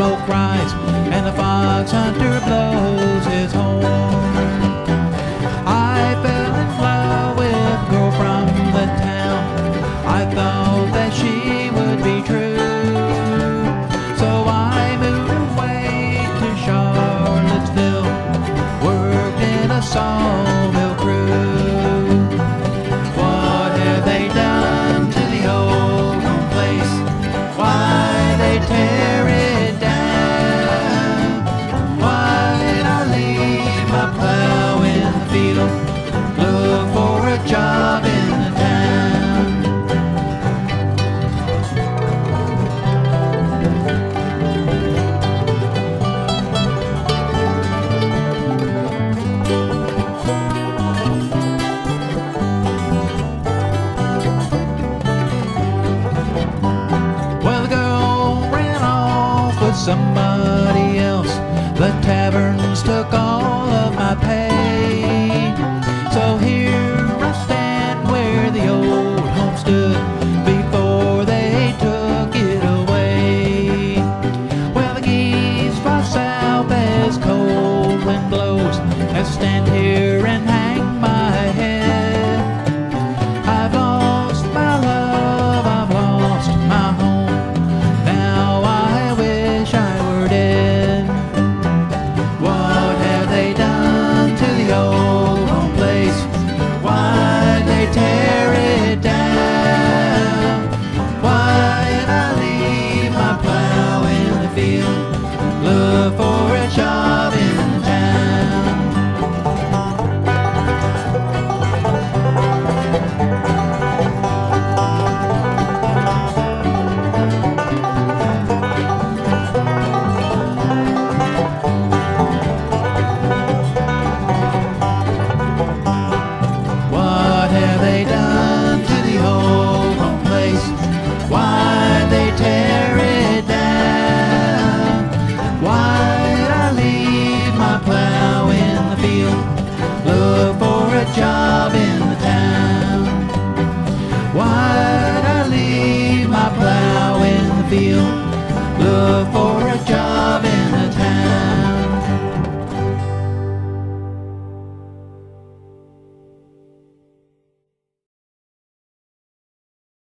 smoke rise, and the fox hunter blows his horn. I fell in love with a girl from the town. I thought that she would be true, so I moved away to Charlottesville, worked in a sawmill crew. What have they done to the old home place? Why they tear it down? Why did I leave my plow in the field, look for a job in the town? Well, the girl ran off with somebody else. The taverns took off